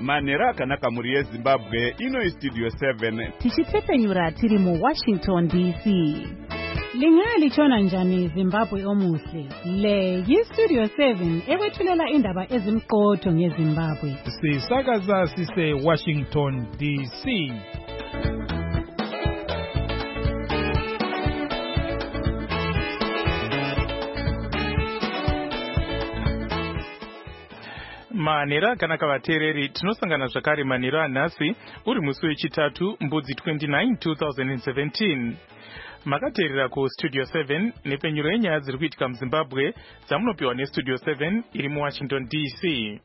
manhero akanaka muri yezimbabwe. Ino Studio 7 tichitsepenyura tiri mu Washington DC. Lingalitshona njani Zimbabwe omuhle? Le yi-Studio 7 ekwethulela indaba ezimqotho ngeZimbabwe. Sisakaza sise Washington DC. Manhero kana kavateereri tinosangana zvakare manhero anhasi uri musi wechitatu mbudzi 29 2017. Makateerera ku Studio 7 nepenyuro yenyaya dziri kuitika muZimbabwe dzamunopiwa neStudio 7 iri muWashington DC.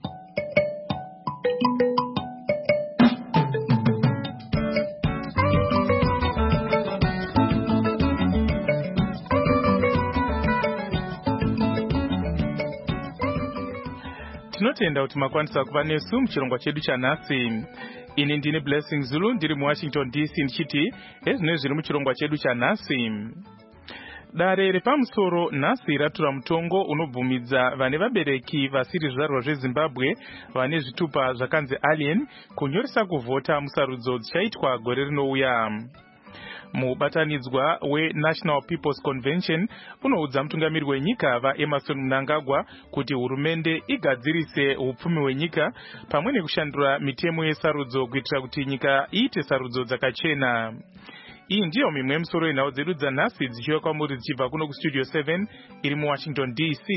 Tinotenda kuti makwanisa kuva nesu muchirongwa chedu chanhasi. Ini ndine Blessing Zulu ndiri muWashington DC ndichiti ezvinezvi zviri muchirongwa chedu chanhasi. Dare repamusoro nhasi ratura mutongo unobvumidza vane vabereki vasiri zvizvarwa zveZimbabwe vane zvitupa zvakanzi alien kunyoresa kuvhota musarudzo dzichaitwa gore rinouya. Mubatanidzwa weNational People's Convention unoudza mutungamiri wenyika vaEmerson Mnangagwa kuti hurumende igadzirise hupfumi hwenyika pamwe nekushandura mitemo yesarudzo kuitira kuti nyika iite sarudzo dzakachena. Iyi ndiyo mimwe yemisoro yenhau dzedu dzanhasi dzichiuya kwamuri dzichibva kuno kuStudio 7 iri muWashington DC.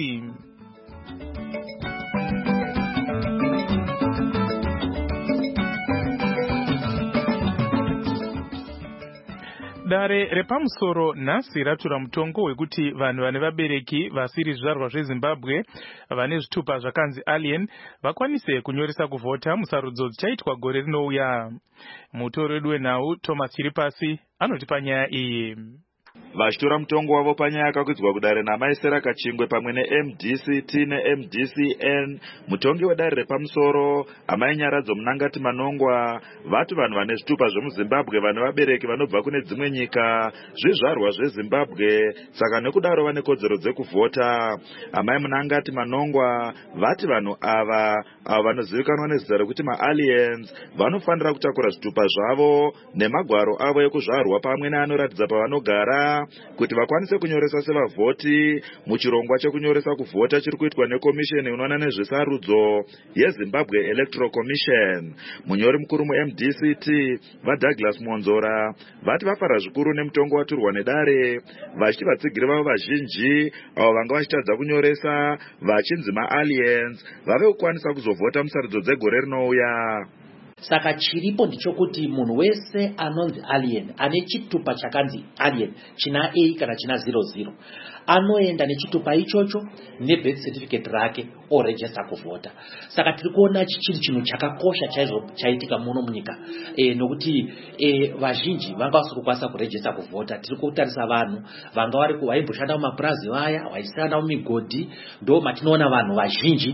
Dare repamusoro nhasi ratura mutongo wekuti vanhu vane vabereki vasiri zvizvarwa zveZimbabwe vane zvitupa zvakanzi alien vakwanise kunyoresa kuvhota musarudzo dzichaitwa gore rinouya. Mutori wedu wenhau Thomas Chiripasi anotipa nyaya iyi. Vachitora mutongo wavo panyaya yakakwidzwa kudare naMaisera Kachingwe pamwe neMDCT neMDCN. Mutongi wedare repamusoro Amai Nyaradzo Munangati Manongwa vati vanhu vane zvitupa zvemuZimbabwe vane vabereki vanobva kune dzimwe nyika zvizvarwa zveZimbabwe saka nekudaro vane kodzero dzekuvhota. Amai Munangati Manongwa vati vanhu ava vanozivikanwa nezita rekuti maaliens vanofanira kutakura zvitupa zvavo nemagwaro avo ekuzvarwa pamwe neanoratidza pavanogara kuti vakwanise kunyoresa sevavhoti muchirongwa chekunyoresa kuvhota chiri kuitwa nekomisheni inoona nezvesarudzo yeZimbabwe Electoral Commission. Munyori mukuru muMDCT vaDouglas Monzora vati vafara zvikuru nemutongo waturwa nedare vachiti vatsigiri vavo vazhinji avo vanga vachitadza kunyoresa vachinzi maaliens vave kukwanisa kuzovhota musarudzo dzegore rinouya. Saka chiripo ndichokuti munhu wese anonzi alien ane chitupa chakanzi alien china A kana china 00 anoenda nechitupa ichocho nebirth certificate rake oregister kuvhota. Saka tiri kuona chiri chinhu chakakosha chaizvo chaitika muno munyika nokuti vazhinji vanga vasiri kukwanisa kuregister kuvhota. Tiri kutarisa vanhu vanga vaimboshanda mumapurazi vaya vaisiyana mumigodhi ndo matinoona vanhu vazhinji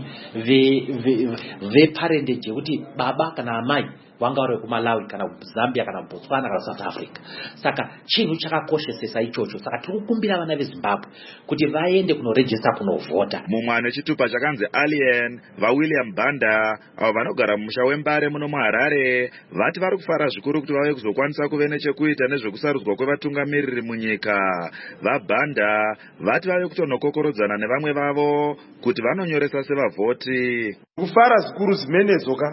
veparentage yekuti baba kana amai vanga vari kuMalawi kana Zambia kana Botswana kana South Africa. Saka chinhu chakakoshesesa ichocho. Saka tiri kukumbira vana veZimbabwe kuti vaende kunoregister kunovhota. Mumwe ane chitupa chakanzi alien vaWilliam Banda avo vanogara mumusha weMbare muno muHarare vati vari kufara zvikuru kuti vave kuzokwanisa kuve nechekuita nezvekusarudzwa kwevatungamiriri munyika. VaBanda vati vave kutonokokorodzana nevamwe vavo kuti vanonyoresa sevavhoti. Kufara zvikuru zimenezoka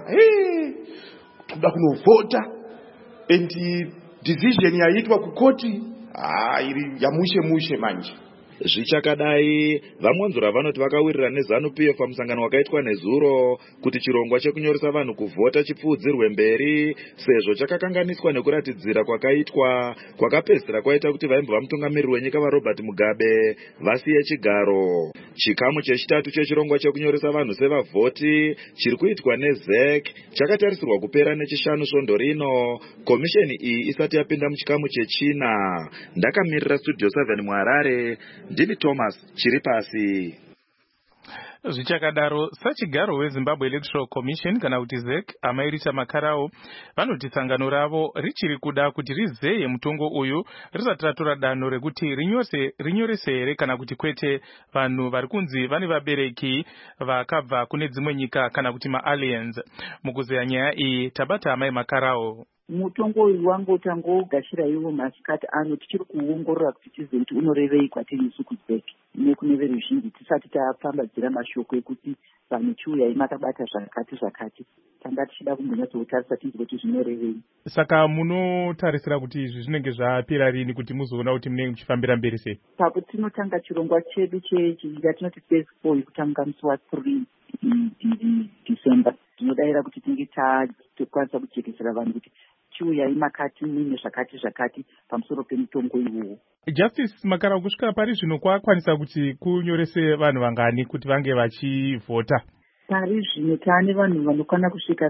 kuda kunovhota and decision yaitwa kukoti iri yamushe manje. Zvichakadai vaMonzora vanoti vakawirira neZANU-PF pamusangano wakaitwa nezuro kuti chirongwa chekunyoresa vanhu kuvhota chipfuudzirwe mberi sezvo chakakanganiswa nekuratidzira kwakaitwa kwakapedzisira kwaita kuti vaimbova mutungamiriri wenyika vaRobert Mugabe vasiye chigaro. Chikamu chechitatu chechirongwa chekunyoresa vanhu sevavhoti chiri kuitwa neZEC chakatarisirwa kupera nechishanu svondo rino komisheni iyi isati yapinda muchikamu chechina. Ndakamirira Studio 7 muHarare ndini Thomas Chiripasi. Zvichakadaro, sachigaro weZimbabwe Electoral Commission kana kuti ZEC amairita Makarau vanoti sangano ravo richiri kuda kuti rizeye mutongo uyu risati ratora danho rekuti rinyorese here kana kuti kwete vanhu vari kunzi vane vabereki vakabva kune dzimwe nyika kana kuti maaliens. Mukuzeya nyaya iyi tabata amai Makarau. Mutongo uyu wangotangogashira iwo masikati ano tichiri kuongorora kuti tizive kuti unorevei kwatiri isu kuZEC nekune veruzhinji tisati tapambadzira mashoko ekuti vanhu chiuyai makabata zvakati tanga tichida kumbonyatsotarisa tizive kuti zvinorevei. Saka munotarisira kuti izvi zvinenge zvapera rini kuti muzoona kuti munenge muchifambira mberi sei? Pakutinotanga chirongwa chedu yatinoti phase 4 kutanga musi wa3 December tinodayira kuti tinge tokwanisa kujekesera vanhu kuti chiuyai makati mune zvakati pamusoro pemutongo iwowo. Justice Makarau, kusvika pari zvino kwakwanisa kuti kunyorese vanhu vangani kuti vange vachivhota? Pari zvino taane vanhu vanokwana kusvika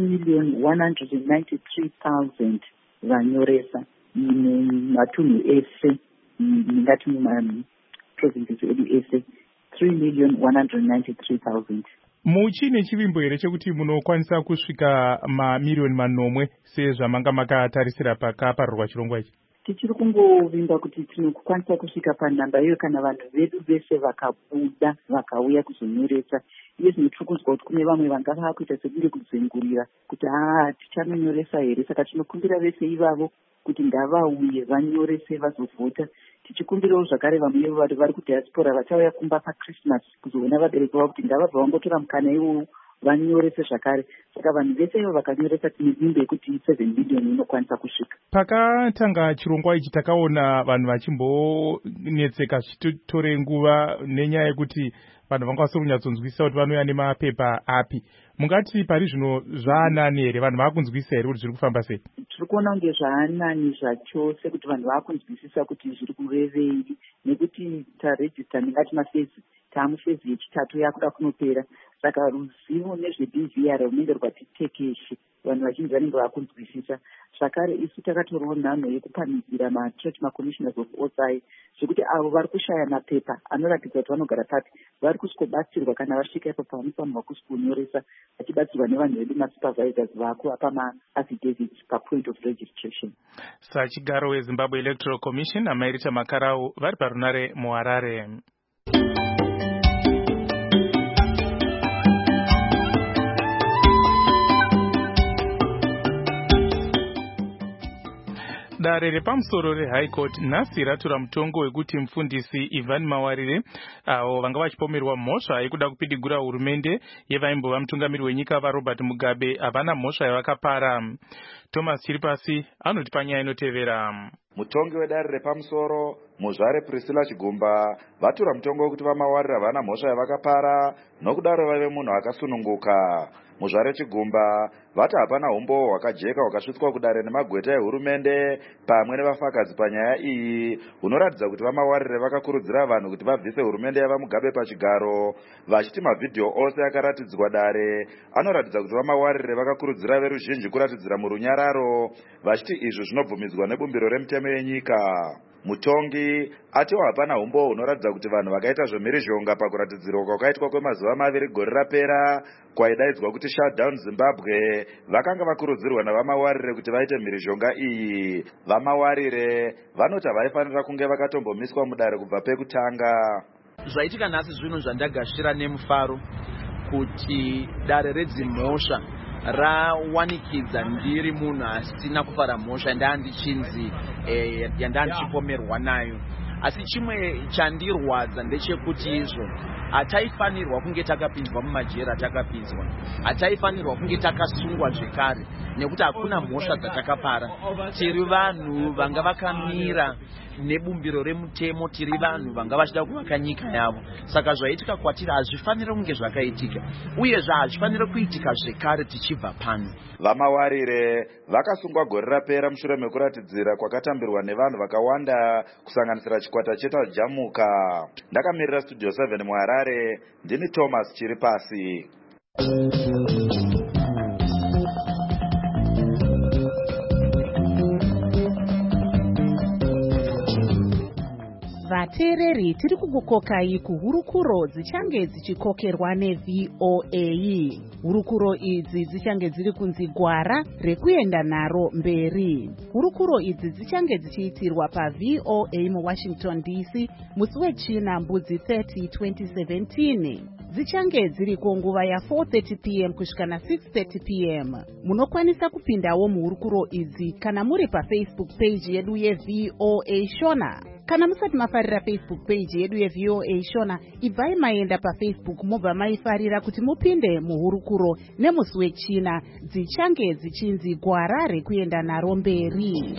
3,193,000 vanyoresa mumatunhu ese, ndingati mumaprovinces edu ese 3,193,000. Muchine chivimbo here chekuti munokwanisa kusvika mamiriyoni manomwe sezvamanga makatarisira pakaparurwa chirongwa ichi? Tichiri kungovimba kuti tinokwanisa kusvika panhamba iyo kana vanhu vedu vese vakabuda vakauya kuzonyoresa. Iye tiri kunzwa kuti kune vamwe vanga vakuita sekunge kudzengurira kuti tichanonyoresa here, saka tinokumbira vese ivavo kuti ngavauye vanyorese vazovhota. Tichikumbirawo zvakare vamwe vanhu vari kudiaspora vachauya kumba paChristmas kuzoona vabereki vavo kuti ngavabva vangotora mukana iwowo vanyorese zvakare. Saka vanhu vese ivo vakanyoresa tine dimbe yekuti 7 million inokwanisa kusvika. Pakatanga chirongwa ichi takaona vanhu vachimbonetseka zvichitore nguva nenyaya yekuti vanhu vanga vasokunyatsonzwisisa kuti vanouya nemapepa api. Mungati pari zvino zvaanani here, vanhu vakunzwisisa here kuti zviri kufamba sei? Tiri kuona kunge zvaanani zvacho sekuti vanhu vakunzwisisa kuti zviri kurevei, nekuti tarejista ndingati mafezi taamufezi yechitatu yakuda kunopera. Saka ruzivo nezveBVR runenge rwatitekeshe, vanhu vazhinji vanenge vakunzwisisa. Zvakare isu takatorawo nhano yekupanidzira machurch macommissioners of OSI zvekuti avo vari kushaya mapepa anoratidza kuti vanogara papi vari kusikobatsirwa kana vasvika ipo pavanofanirwa kusikonyoresa, vachibatsirwa nevanhu vedu masupervisors vako apa maaffidavits papoint of registration. Sachigaro weZimbabwe Electoral Commission amairita Makarau vari parunare muHarare. Dare repamusoro reHigh Court nhasi ratora mutongo wekuti mufundisi Ivan Mawarire avo vanga vachipomerwa mhosva yekuda kupidigura hurumende yevaimbova mutungamiri wenyika vaRobert Mugabe havana mhosva yavakapara. Thomas Chiripasi anoti panyaya inotevera. Mutongi wedare repamusoro muzvare Priscilla Chigumba vatora mutongo wekuti vaMawarire havana mhosva yavakapara nokudaro vave munhu akasununguka. Muzvare Chigumba vati hapana umbo hwakajeka hwakasvitswa kudare nemagweta ehurumende pamwe nevafakadzi panyaya iyi, hunoratidza kuti vaMawarire vakakurudzira vanhu kuti vabvise hurumende yavaMugabe pachigaro, vachiti mavhidhiyo ose akaratidzwa dare anoratidza kuti vaMawarire vakakurudzira veruzhinji kuratidzira murunyararo, vachiti izvi zvinobvumidzwa nebumbiro remutemo yenyika. Mutongi atiwo hapana umbo hunoratidza kuti vanhu vakaita zvemhirizhonga pakuratidzirwa kwakaitwa kwemazuva 2 gore rapera kwaidaidzwa kuti shutdown Zimbabwe vakanga vakurudzirwa navaMawarire kuti vaite mhirizhonga iyi. VaMawarire vanoti havaifanira kunge vakatombomiswa mudare kubva pekutanga. Zvaitika nhasi zvino zvandagashira nemufaro kuti dare redzimhosva rawanikidza ndiri munhu asina kufara mhosva yandandichinzi yandandichipomerwa nayo. Asi chimwe chandirwadza ndechekuti izvo hataifanirwa kunge takapinzwa mumajera takapinzwa, hataifanirwa kunge takasungwa zvekare nekuti hakuna mhosva dzatakapara. Tiri vanhu vanga vakamira nebumbiro remutemo, tiri vanhu vanga vachida kuvaka nyika yavo. Saka zvaitika kwatiri hazvifaniri kunge zvakaitika, uyezve hazvifaniri kuitika zvekare tichibva pano. VaMawarire vakasungwa gore rapera mushure mekuratidzira kwakatambirwa nevanhu vakawanda kusanganisira chikwata chetajamuka. Ndakamirira Studio 7 muHarare, ndini Thomas Chiripasi. vateereri tiri kukukokai kuhurukuro dzichange dzichikokerwa neVOA. Hurukuro idzi dzichange dziri kunzi gwara rekuenda naro mberi. Hurukuro idzi dzichange dzichiitirwa paVOA muWashington DC musi wechina mbudzi 30 2017. Dzichange dziri kunguva ya4:30 p.m. kusvika na6:30 p.m. Munokwanisa kupindawo muhurukuro idzi kana muri paFacebook page yedu yeVOA Shona. Kana musati mafarira Facebook page yedu yeVOA Shona, ibvai maenda paFacebook mobva maifarira kuti mupinde muhurukuro nemusi wechina dzichange dzichinzi gwara rekuenda naro mberi.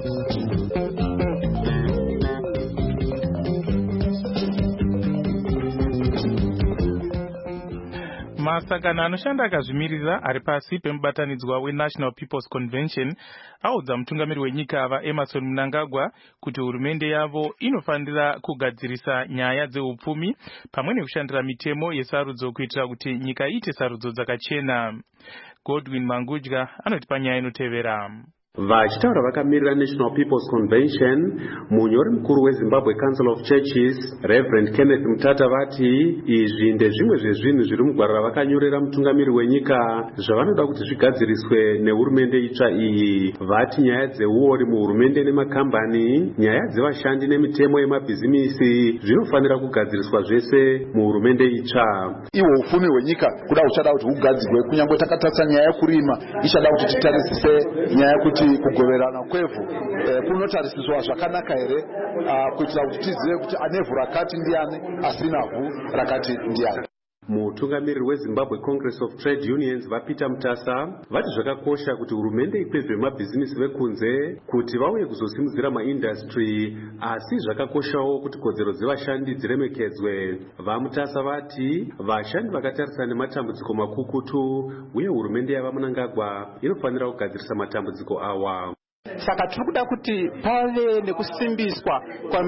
Masakana anoshanda akazvimirira ari pasi pemubatanidzwa weNational People's Convention audza mutungamiri wenyika vaEmmerson Mnangagwa kuti hurumende yavo inofanira kugadzirisa nyaya dzeupfumi pamwe nekushandira mitemo yesarudzo kuitira kuti nyika iite sarudzo dzakachena. Godwin Mangudya anoti panyaya inotevera. Vachitaura vakamirira National People's Convention, munyori mukuru weZimbabwe Council of Churches, Reverend Kenneth Mutata vati izvi ndezvimwe zvezvinhu zviri mugwara ravakanyorera mutungamiri wenyika zvavanoda kuti zvigadziriswe nehurumende itsva iyi. Vati nyaya dzeuori muhurumende nemakambani, nyaya dzevashandi nemitemo yemabhizimisi zvinofanira kugadziriswa zvese muhurumende itsva. Iwo ufumi hwenyika kuda uchada kuti hugadzirwe, kunyange takatarisa nyaya yekurima ichada kuti titarisise nyaya kuti kugoverana kwevhu kunotarisiswa zvakanaka here kuitira kuti tizive kuti anevhu rakati ndiani asina vhu rakati ndiani. Mutungamiriri weZimbabwe Congress of Trade Unions vaPeter Mutasa vati zvakakosha kuti hurumende ikwezve mabhizimisi vekunze kuti vauye kuzosimudzira maindastry, asi zvakakoshawo kuti kodzero dzevashandi dziremekedzwe. VaMutasa vati vashandi vakatarisa nematambudziko makukutu uye hurumende yavaMnangagwa inofanira kugadzirisa matambudziko awa. Saka tiri kuda kuti pave nekusimbiswa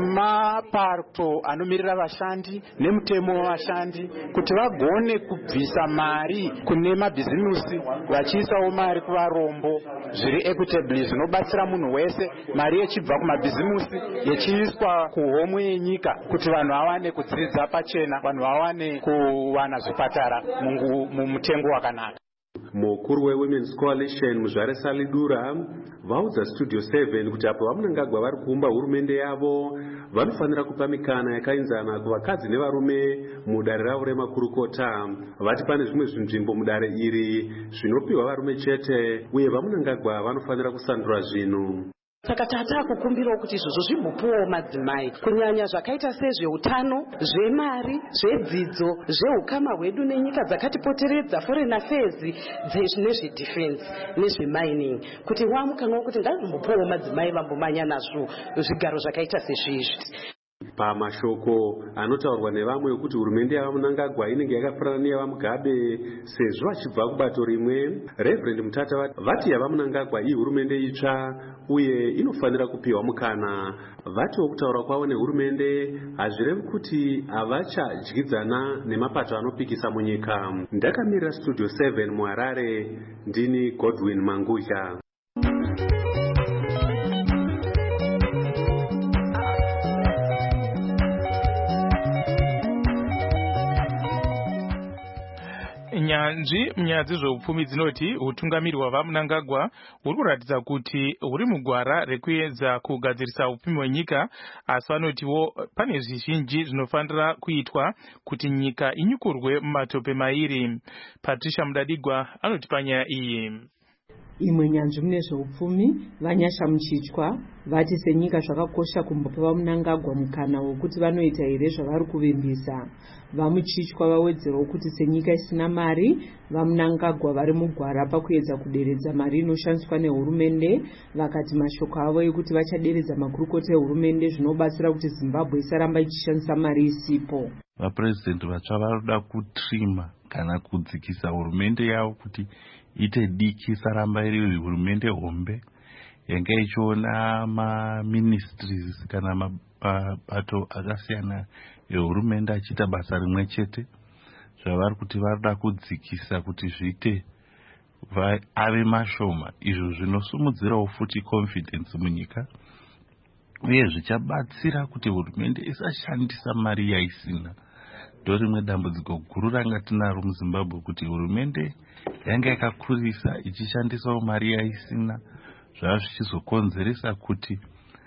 kwemapato anomirira vashandi nemutemo wavashandi kuti vagone kubvisa mari kune mabhizimusi vachiisawo mari kuvarombo zviri equitable zvinobatsira munhu wese, mari yechibva kumabhizimusi yechiiswa kuhomwe yenyika kuti vanhu vawane kudzidza pachena, vanhu vawane kuwana zvipatara mumutengo wakanaka. Mukuru weWomen's Coalition Muzvare Salidura vaudza Studio 7 kuti apo vaMnangagwa vari kuumba hurumende yavo vanofanira kupa mikana yakainzana kuvakadzi nevarume mudare ravo remakurukota. Vati pane zvimwe zvinzvimbo mudare iri zvinopiwa varume chete uye vaMnangagwa vanofanira kusandura zvinhu. Saka tata kukumbirawo kuti izvozvo zvimbopuwawo madzimai kunyanya zvakaita sezveutano, zvemari, zvedzidzo, zveukama hwedu nenyika dzakatipoteredza, foreign affairs, nezvedefense nezvemining, kuti wamukanwa kuti ngazvimbopuwawo madzimai vambomanya nazvo zvigaro zvakaita sezvizvi. Pamashoko anotaurwa nevamwe kuti hurumende yavaMnangagwa inenge yakafanana neyavaMugabe sezvo vachibva kubato rimwe, Reverend Mutata vati yavaMnangagwa ihurumende itsva uye inofanira kupiwa mukana. Vatiwo kutaura kwavo nehurumende hazvirevi kuti havachadyidzana nemapato anopikisa munyika. Ndakamirira Studio 7 muHarare, ndini Godwin Mangudya. Nyanzvi munyaya dzezveupfumi dzinoti utungamiri hwavaMnangagwa huri kuratidza kuti huri mugwara rekuedza kugadzirisa upfumi hwenyika, asi vanotiwo pane zvizhinji zvinofanira kuitwa kuti nyika inyukurwe mumatope mairi. Patricia Mudadigwa anoti panyaya iyi. Imwe nyanzvi mune zveupfumi vanyasha muchitwa vati senyika zvakakosha kumbopa vaMnangagwa mukana wekuti vanoita here zvavari kuvimbisa. Vamuchitwa vawedzerawo kuti senyika isina mari vaMnangagwa vari mugwara pakuedza kuderedza mari inoshandiswa nehurumende. Vakati mashoko avo ekuti vachaderedza makurukota ehurumende zvinobatsira kuti Zimbabwe isaramba ichishandisa mari isipo. Vapresident vatsva varoda kutrima kana kudzikisa hurumende yavo kuti ite diki saramba iri hurumende hombe yanga ichiona maministries kana mabato akasiyana ehurumende achiita basa rimwe chete. Zvavari kuti varoda kudzikisa kuti zviite ave mashoma, izvo zvinosimudzirawo futi confidence munyika uye zvichabatsira kuti hurumende isashandisa mari yaisina. Ndorimwe dambudziko guru ranga tinaro muZimbabwe, kuti hurumende yanga yakakurisa ichishandisawo mari yaisina, zvava zvichizokonzeresa kuti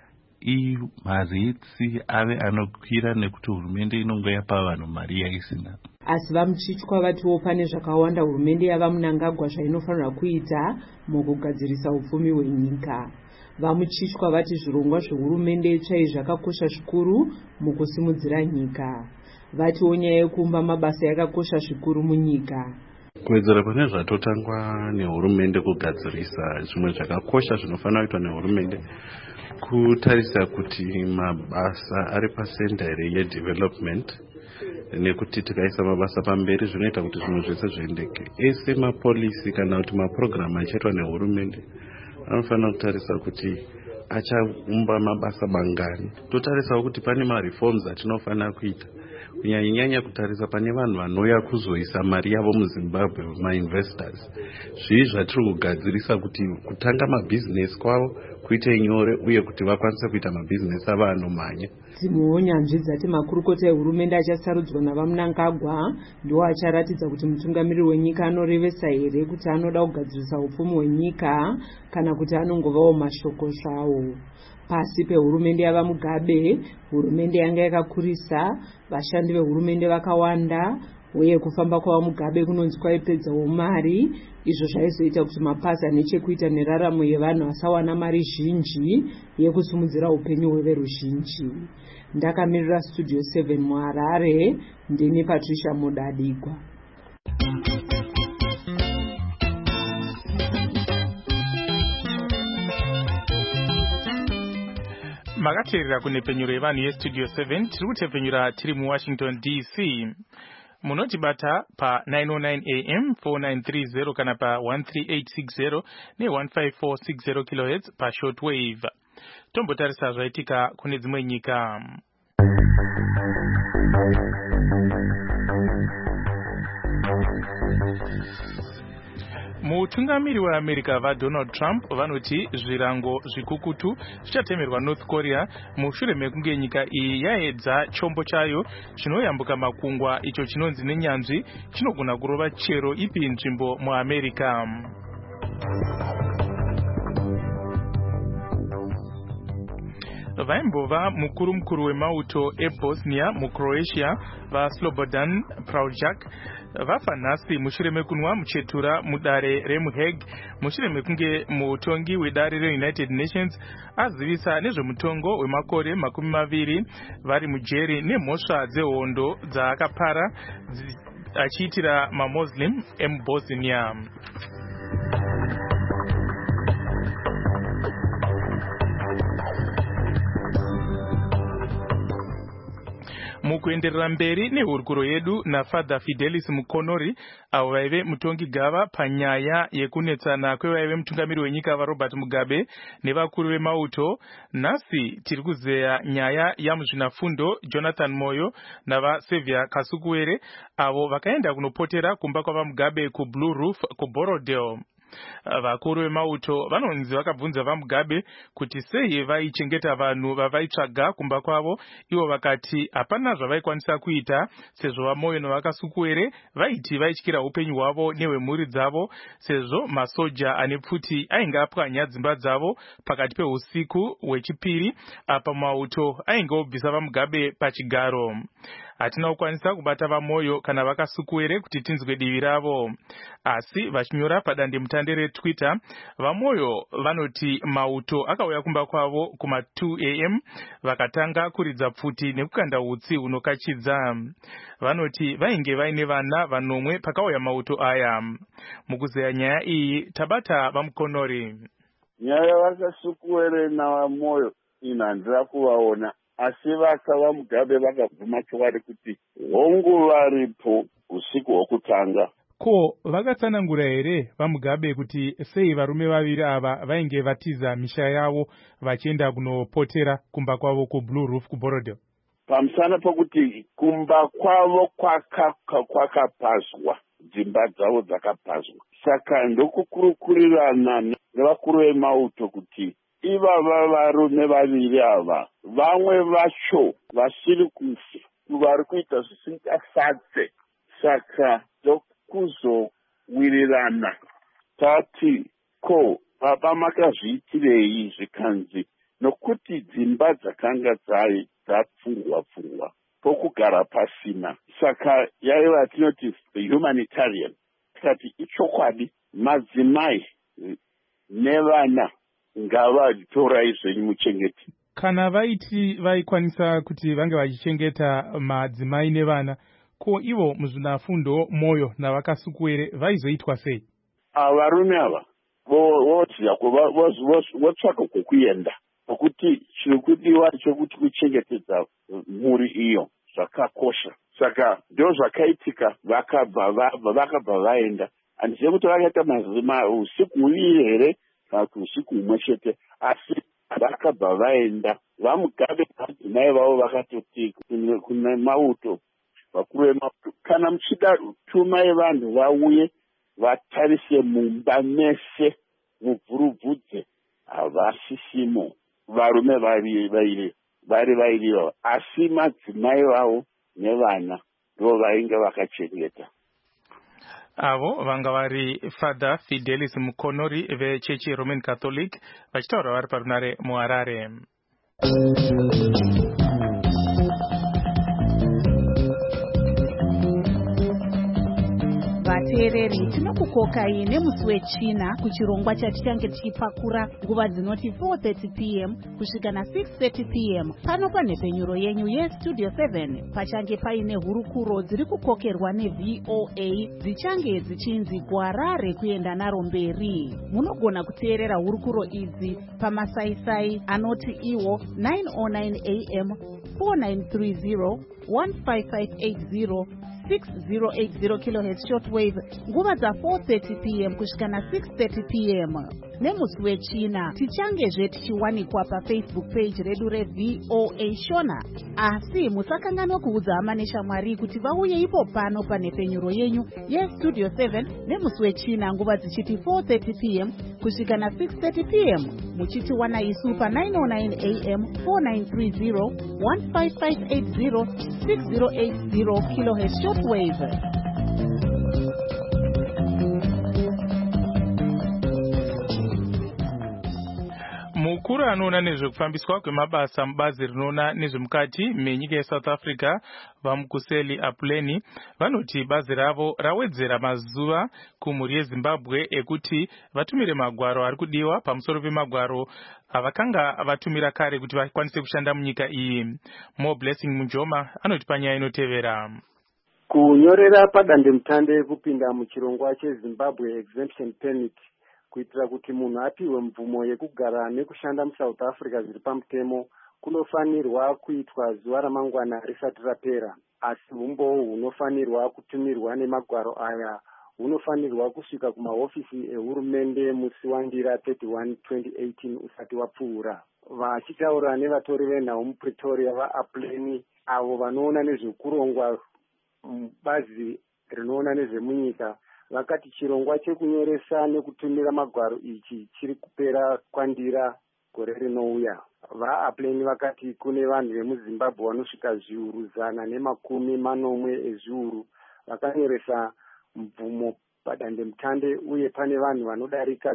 maretsi ave anokwira nekuti hurumende inonge yapa vanhu mari yaisina. Asi vamuchichwa vatiwo pane zvakawanda hurumende yavaMnangagwa zvainofanira kuita mukugadzirisa upfumi hwenyika. Vamuchichwa vati zvirongwa zvehurumende itsva zvakakosha zvikuru mukusimudzira nyika. Vatiwo nyaya yekuumba mabasa yakakosha zvikuru munyika. Kuwedzera pane zvatotangwa nehurumende kugadzirisa, zvimwe zvakakosha zvinofanira kuitwa nehurumende kutarisa kuti mabasa ari pasenda here yedevelopment, nekuti tikaisa mabasa pamberi zvinoita kuti zvinhu zvese zviendeke. Ese mapolisi kana kuti mapurogiramu achaitwa nehurumende anofanira kutarisa kuti achaumba mabasa bangani. Totarisawo kuti pane mareforms atinofanira kuita, kunyanya kutarisa pane vanhu vanouya kuzoisa mari yavo muZimbabwe, mainvestors. Zvii zvatiri kugadzirisa kuti kutanga mabhizinesi kwavo kuite nyore, uye kuti vakwanise kuita mabhizinesi avo anomhanya. Dzimwewo nyanzvi dzati makurukota ehurumende achasarudzwa navaMnangagwa ndiwo acharatidza kuti mutungamiriri wenyika anorevesa here kuti anoda kugadzirisa upfumi hwenyika kana kuti anongovawo mashoko zvawo. Pasi pehurumende yavaMugabe, hurumende yanga yakakurisa, vashandi vehurumende vakawanda, uye kufamba kwavaMugabe kunonzi kwaipedzawo mari, izvo zvaizoita kuti mapasi ane chekuita neraramo yevanhu asawana mari zhinji yekusimudzira upenyu hweveruzhinji. Ndakamirira Studio 7 muHarare, ndini Patricia Mudadigwa. Makateerera kunepenyuro yevanhu yestudio 7 tiri kutepfenyura tiri muWashington DC. Munotibata pa 909 AM 4930 kana pa 13860 ne15460 kHz pa shortwave. Tombotarisa zvaitika kune dzimwe nyika. Mutungamiri weAmerica vaDonald Trump vanoti zvirango zvikukutu zvichatemerwa North Korea mushure mekunge nyika iyi yaedza chombo chayo chinoyambuka makungwa icho chinonzi nenyanzvi chinogona kurova chero ipi nzvimbo muAmerica. Vaimbova mukuru wemauto eBosnia muCroatia vaSlobodan Praljak vafa nhasi mushure mekunwa muchetura mudare remuHague mushure mekunge mutongi wedare reUnited Nations azivisa nezvemutongo wemakore 20 vari mujeri nemhosva dzehondo dzaakapara achiitira maMuslim emuBosnia. Mukuenderera mberi nehurukuro yedu naFadha Fidelis Mukonori avo vaive mutongi gava panyaya yekunetsana kwevaive mutungamiri wenyika vaRobert Mugabe nevakuru vemauto. Nhasi tiri kuzeya nyaya yamuzvinafundo Jonathan Moyo navaSevia Kasukuwere avo vakaenda kunopotera kumba kwavaMugabe kuBlue Roof kuBorodale. Vakuru vemauto vanonzi vakabvunza vaMugabe kuti sei vaichengeta vanhu vavaitsvaga kumba kwavo, ivo vakati hapana zvavaikwanisa kuita sezvo vaMoyo navakasukuwere vaiti vaityira upenyu hwavo nehwemhuri dzavo sezvo masoja ane pfuti ainge apwanya dzimba dzavo pakati peusiku hwechipiri apa mauto ainge obvisa vaMugabe pachigaro. Hatina kukwanisa kubata vaMoyo kana vakasukuwere kuti tinzwe divi ravo, asi vachinyora padandemutande reTwitter vaMoyo vanoti mauto akauya kumba kwavo kuma2 AM vakatanga kuridza pfuti nekukanda utsi hunokachidza. Vanoti vainge vaine vana vanomwe pakauya mauto aya. Mukuzeya nyaya iyi tabata vaMukonori. Nyaya vakasukuwere navaMoyo inhandira kuvaona, asi vaMugabe vakabvuma chokwadi kuti hongu varipo usiku hwokutanga. Ko vakatsanangura here vaMugabe kuti sei varume vaviri ava vainge vatiza misha yavo vachienda kunopotera kumba kwavo kuBlue Roof kuBorodale? Pamusana pokuti kumba kwavo kwakapazwa, dzimba dzavo dzakapazwa, saka ndokukurukurirana nevakuru vemauto kuti ivava varume vaviri ava vamwe vacho vasiri vari kuita zvisingafadze, saka dokuzowirirana tati ko baba makazviitirei zvikanzi nokuti dzimba dzakanga dzapfungwa pokugara pasina, saka yaiva tinoti humanitarian. Tikati ichokwadi, madzimai nevana ngavatorai zvenyu muchengeti. Kana vaiti vaikwanisa kuti vange vachichengeta madzimai nevana, ko ivo muzvinafundo moyo navakasukuwere vaizoitwa sei? Varume ava votsvaka kwokuenda, nokuti chiri kudiwa chokuti kuchengetedza mhuri iyo zvakakosha. Saka ndo zvakaitika, vakabva vaenda. Handizivi kuti vakaita usiku huviri here kana kuti usiku humwe chete, asi vakabva vaenda. VaMugabe madzimai vavo vakatoti kune mauto, vakuru vemauto, kana muchida tumai vanhu vauye vatarise mumba mese mubvurubvudze. Havasisimo varume vari vairiva, asi madzimai vavo nevana ndo vainge vakachengeta. Avo vanga vari Father Fidelis Mukonori vechechi Roman Catholic vachitaura vari parunare muHarare. Vateereri, tinokukokai nemusi wechina kuchirongwa chatichange tichipakura nguva dzinoti 4:30 p.m. kusvika na6:30 p.m. pano panhepfenyuro yenyu yestudio 7 pachange paine hurukuro dziri kukokerwa neVOA dzichange dzichinzi gwara rekuenda naro mberi. Munogona kuteerera hurukuro idzi pamasaisai anoti iwo 909 am, 4930, 15580, 6080 kHz shortwave nguva dza 4:30 p.m. kusvika na6:30 p.m. Nemusi wechina tichangezve tichiwanikwa pafacebook page redu reVOA Shona, asi musakanganwa kuudza hama neshamwari kuti vauye ipo pano panhepfenyuro yenyu yestudio 7 nemusi wechina nguva dzichiti 4:30 p.m. kusvika na6:30 p.m. muchitiwana isu pa 909 am, 4930, 15580, 6080 kHz shortwave. Mukuru anoona nezvekufambiswa kwemabasa mubazi rinoona nezvemukati menyika yeSouth Africa vaMukuseli Apuleni vanoti bazi ravo rawedzera mazuva kumhuri yeZimbabwe ekuti vatumire magwaro ari kudiwa pamusoro pemagwaro avakanga vatumira kare kuti vakwanise kushanda munyika iyi. More Blessing Munjoma anoti panyaya inotevera. Kunyorera padandemutande kupinda muchirongwa cheZimbabwe exemption permit kuitira kuti munhu apiwe mvumo yekugara nekushanda muSouth Africa zviri pamutemo kunofanirwa kuitwa zuva ramangwana risati rapera, asi umbowo hunofanirwa kutumirwa nemagwaro aya hunofanirwa kusvika kumahofisi ehurumende musi wandira 31 2018 usati wapfuura. Vachitaura nevatori venhau muPretoria vaApuleni avo vanoona nezvekurongwa bazi rinoona nezvemunyika vakati chirongwa chekunyoresa nekutumira magwaro ichi chiri kupera kwandira gore rinouya. VaApuleni vakati kune vanhu vemuZimbabwe vanosvika zviuru 140 ezviuru vakanyoresa mvumo padandemutande, uye pane vanhu vanodarika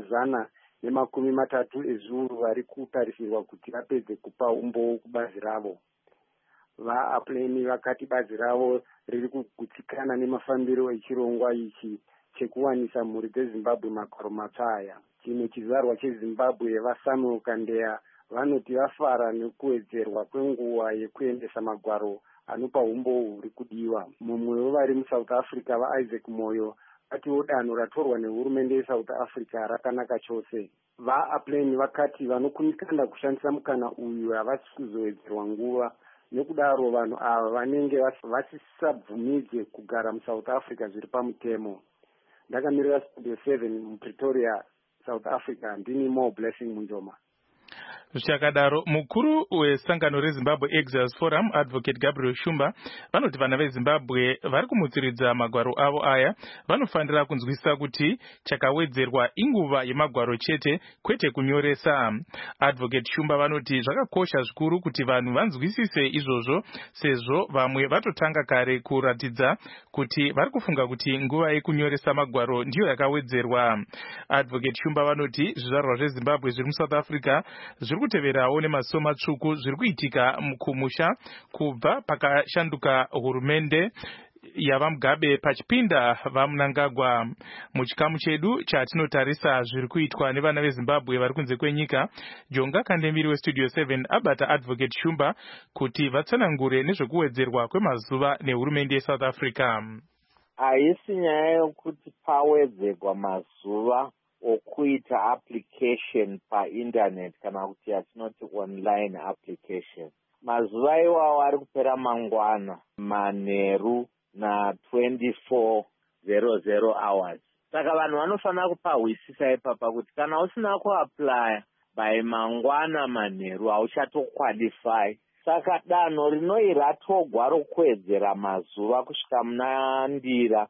130 ezviuru vari kutarisirwa kuti vapedze kupa umboo kubazi ravo. VaApuleni vakati bazi ravo riri kugutsikana nemafambiro echirongwa ichi chekuwanisa mhuri dzeZimbabwe magwaro matsva aya. Chimwe chizvarwa cheZimbabwe vaSamuel Kandeya vanoti vafara nekuwedzerwa kwenguva yekuendesa magwaro anopa umboo huri kudiwa. Mumwe wevari muSouth Africa vaIsaac Moyo atiwo danho ratorwa nehurumende yeSouth Africa rakanaka chose. VaApuleni vakati vanokunikanda kushandisa mukana uyu havasi kuzowedzerwa nguva, nekudaro vanhu ava vanenge vasisabvumidze kugara muSouth Africa zviri pamutemo. Ndakamirira Studio 7 muPretoria, South Africa, ndini More Blessing Munjoma. Zvichakadaro, mukuru wesangano reZimbabwe Exiles Forum, Advocate Gabriel Shumba, vanoti vana veZimbabwe vari kumutsiridza magwaro avo aya vanofanira kunzwisisa kuti chakawedzerwa inguva yemagwaro chete, kwete kunyoresa. Advocate Shumba vanoti zvakakosha zvikuru kuti vanhu vanzwisise izvozvo, sezvo vamwe vatotanga kare kuratidza kuti vari kufunga kuti nguva yekunyoresa magwaro ndiyo yakawedzerwa. Advocate Shumba vanoti zvizvarwa zveZimbabwe zviri muSouth Africa zviri kuteverawo nemasomo matsvuku zviri kuitika kumusha kubva pakashanduka hurumende yavaMugabe pachipinda vaMnangagwa. Muchikamu chedu chatinotarisa zviri kuitwa nevana veZimbabwe vari kunze kwenyika, Jonga Kandemiri weStudio 7 abata Advocate Shumba kuti vatsanangure nezvekuwedzerwa kwemazuva nehurumende yeSouth Africa. Haisi nyaya yokuti pawedzerwa mazuva okuita application painternet kana kuti yatinoti online application. Mazuva iwawo ari kupera mangwana manheru na24:00 hours. Saka vanhu vanofanira kupahwisisa ipapa kuti kana usina kuapply by mangwana manheru hauchatoqualify. Saka danho rinoi ratogwa rokuwedzera mazuva kusvika muna Ndira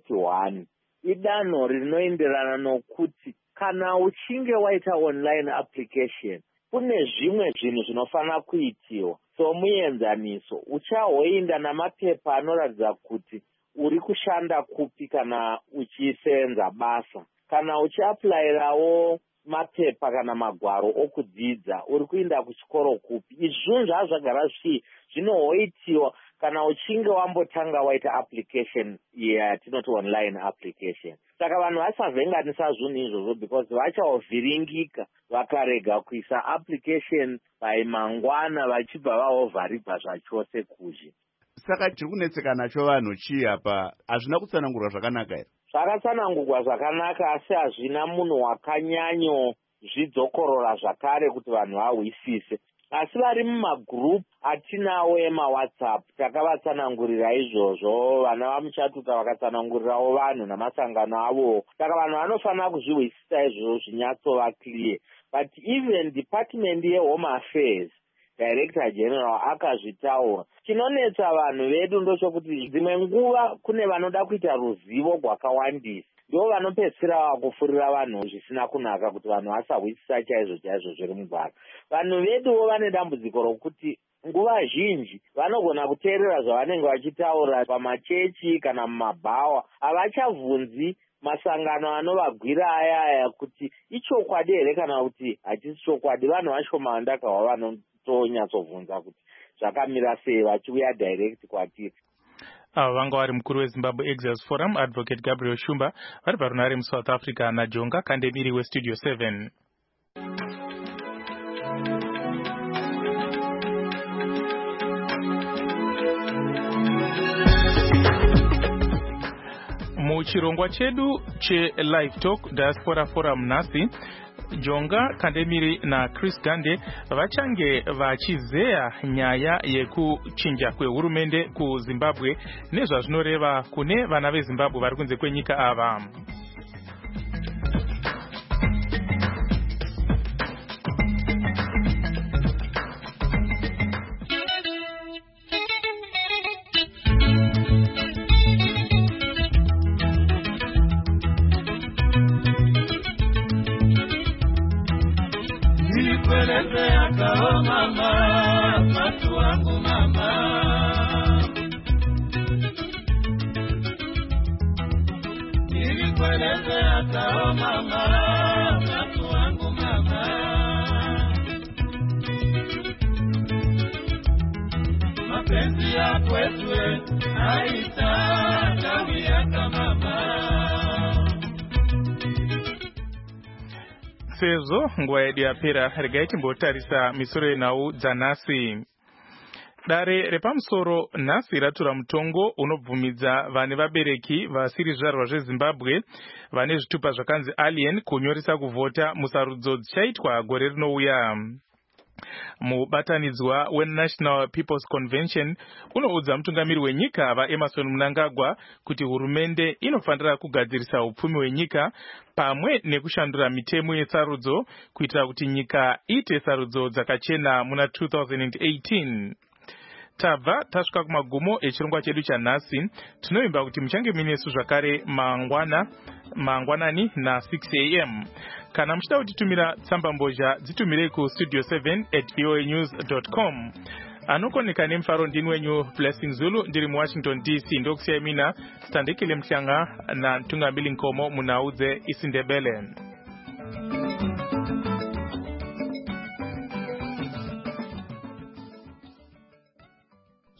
31 idanho rinoenderana nokuti kana uchinge waita online application kune zvimwe zvinhu zvinofanira kuitiwa. So muenzaniso uchahoinda namapepa anoratidza kuti uri kushanda kupi kana uchisenza basa. Kana uchiaplayirawo mapepa kana magwaro okudzidza uri kuenda kuchikoro kupi. Izvi zvazvagara zvinohoitiwa kana uchinge wambotanga waita application yatinoti online application. Saka vanhu vasavhenganisa zvinhu izvozvo because vachaovhiringika vakarega kuisa application by mangwana vachibva vaovharigwa zvachose kuzvi. Saka chiri kunetseka nacho vanhu chii apa? Hazvina kutsanangurwa zvakanaka here? Zvakatsanangurwa zvakanaka asi hazvina munhu wakanyanyo zvidzokorora zvakare kuti vanhu vahwisise. Asi vari mumagroup atinawo emaWhatsApp takavatsanangurira izvozvo, vana vamuchatuka vakatsanangurirawo vanhu namasangano avo. Saka vanhu vanofanira kuzvihwisisa izvozvo zvinyatsova clear. But even Department yeHome Affairs Director General akazvitaura. Chinonetsa vanhu vedu ndochokuti dzimwe nguva kune vanoda kuita ruzivo rwakawandisa. Ndo vanopedzisira vakufurira vanhu zvisina kunaka kuti vanhu vasahwisisa chaizvo zviri mugwaro. Vanhu veduwo vane dambudziko rokuti nguva zhinji vanogona kuteerera zvavanenge vachitaura pamachechi kana mumabhawa. Havachabvunzi masangano anovagwira aya kuti ichokwadi here kana kuti hachisi chokwadi. Vanhu vashoma vandakahwa vanotonyatsobvunza kuti zvakamira sei vachiuya direct kwatiri. Ava vanga vari mukuru weZimbabwe Exiles Forum Advocate Gabriel Shumba vari parunare muSouth Africa naJonga Kandemiri weStudio 7. Muchirongwa chedu cheLive Talk Diaspora Forum nhasi, Jonga Kandemiri naChris Gande vachange vachizeya nyaya yekuchinja kwehurumende kuZimbabwe nezvazvinoreva kune vana veZimbabwe vari kunze kwenyika ava. Sezvo nguva yedu yapera, regai timbotarisa misoro yenhau dzanhasi. Dare repamusoro nhasi ratura mutongo unobvumidza vane vabereki vasiri zvizvarwa zveZimbabwe vane zvitupa zvakanzi alien kunyoresa kuvhota musarudzo dzichaitwa gore rinouya. Mubatanidzwa weNational People's Convention unoudza mutungamiri wenyika vaEmerson Mnangagwa kuti hurumende inofanira kugadzirisa upfumi hwenyika pamwe nekushandura mitemo yesarudzo kuitira kuti nyika iite sarudzo dzakachena muna 2018. Tabva tasvika kumagumo echirongwa chedu chanhasi. Tinoimba kuti muchange minesu zvakare mangwanani na 6 am. Kana muchida kutitumira tsamba mbozha dzitumirei ku studio7@voanews.com. Anokoneka nemufaro ndini wenyu Blessing Zulu ndiri muWashington DC ndokusiyai mina Standekile Mhlanga na Mtungambili Nkomo munaudze isiNdebele.